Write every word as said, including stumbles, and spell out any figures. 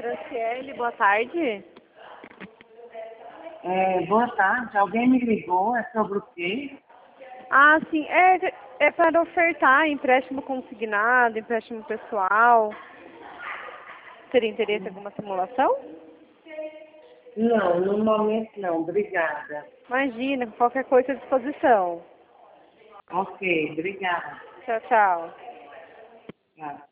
Franciele, boa tarde. É, boa tarde, alguém me ligou, é sobre o quê? Ah, sim, é, é para ofertar empréstimo consignado, empréstimo pessoal. Teria interesse em alguma simulação? Não, no momento não, obrigada. Imagina, qualquer coisa à disposição. Ok, obrigada. Tchau, tchau. Tchau.